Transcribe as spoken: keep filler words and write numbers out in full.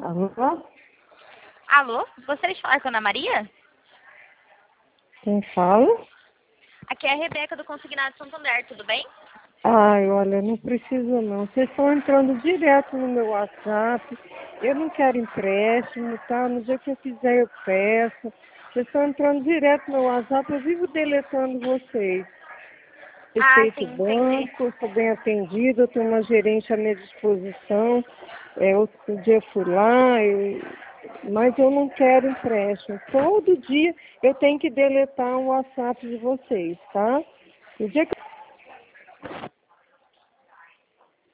Alô? Alô, gostaria de falar com a Ana Maria? Quem fala? Aqui é a Rebeca do Consignado Santander, tudo bem? Ai, olha, não precisa não. Vocês estão entrando direto no meu WhatsApp. Eu não quero empréstimo, tá? No dia que eu quiser eu peço. Vocês estão entrando direto no meu WhatsApp, eu vivo deletando vocês. Ah, Respeito o sim, entendi. banco, sou bem atendida, eu tenho uma gerente à minha disposição. É, outro dia eu fui lá, eu... mas eu não quero empréstimo. Todo dia eu tenho que deletar o WhatsApp de vocês, tá? No dia que